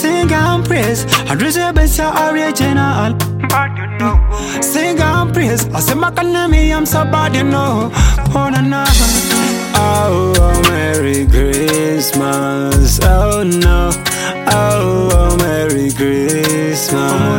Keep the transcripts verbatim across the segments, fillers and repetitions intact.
Sing and praise, and reserve is your original. Bad, you know. Sing and praise, I say my me, I'm so bad, you know. Oh, na, na. Oh, oh, Merry Christmas. Oh, no. Oh, oh, Merry Christmas.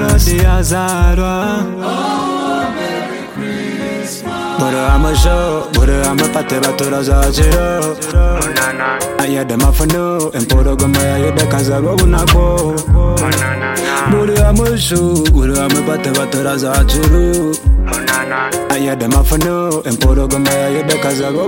Oh, Merry Christmas. But I'm a show, but I'm a patera to the Zachiro. I had them off and no, and Porogama, I had the Kazaro. But I'm a show, but I'm a patera to the Zachiro. I had them off and no, and Porogama, I had the Kazaro.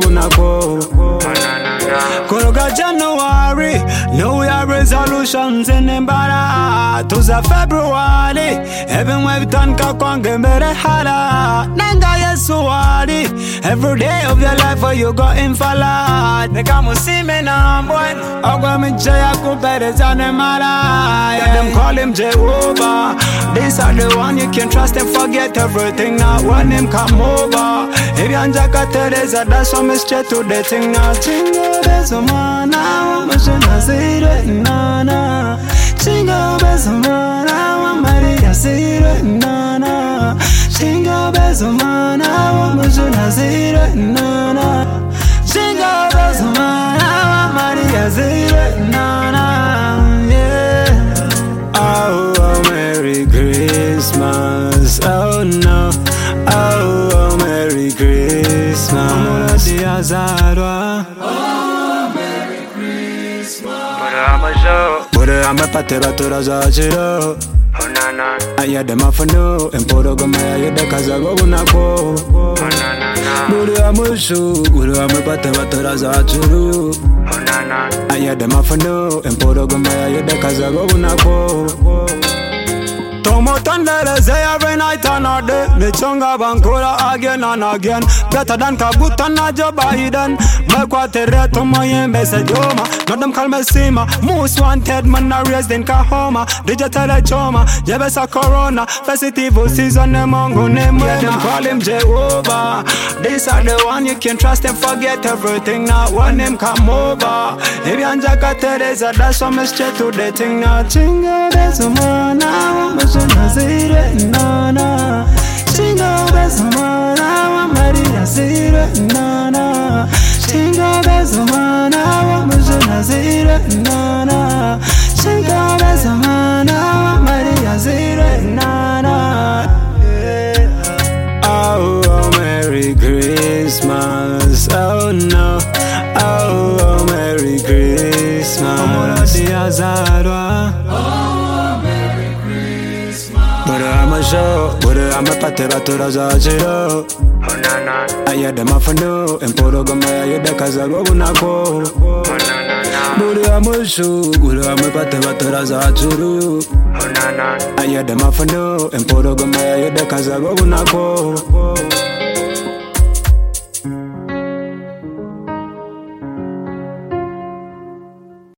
Koroga January, no we have resolutions in Embara. To the February, even we've done Kakwang better harder. Nanga Yesuari, every day of your life where you go in Falad. They come see me now, boy. I'm going to Jayaku better than Mara. Them call him Jehovah. These are the one you can trust and forget everything. Now when him come over, if you're Jaka Teresa, that's why I'm straight to the thing now. Jingle bells, man, I'm a Nazire, Nana. Jingle bells, man, I'm a Maria Zire, Nana. Jingle bells, man, I'm a Nazire, Nana. Jingle bells, man, I'm a Maria Zire, Nana. Yeah. Oh, oh, Merry Christmas. Oh, no. Oh, oh, Merry Christmas. Oh, Merry Christmas. But I'm a show, but I'm a patera to the Zachiro. Oh, na, na. I had them off and no, and Porogama, I had the Kazaro. Oh, na, na. But I'm a show, but I'm a patera to the Zachiro. Oh, na, na. I had them off and no, and Porogama, I had the Kazaro. Tomo Tandere say every night and a day. Me chunga bankura again and again. Better than Kabuta na Joe Biden. Mekwa tere to my message yoma. Not them call me Sima. Most wanted man are raised in Kahoma. Digital choma. Jebesa Corona. Festival season them mongo name. Yeah, them call him Jehovah. These are the one you can trust and forget everything. Now one name come over. If you're Jaka Teresa, that's why I'm straight to the thing now. Chinga desuma now. Nazire, Nana. Jingle bells, man, I'm a Maria Zire, Nana. Jingle bells, man, I'm a Nazire, Nana. Jingle bells, man, I'm a Maria Zire, Nana. Oh, oh, Merry Christmas. Oh, no. Oh, oh, Merry Christmas. But I'm a show, but I'm a patera to the Zachiro. Oh, na, na. I had them off and no, and Porogama, I had the Kazaro. Oh, na, na. But I'm a show, but I'm a patera to the Zachiro. Oh, na, na. I had them off and no, and Porogama, I had the Kazaro.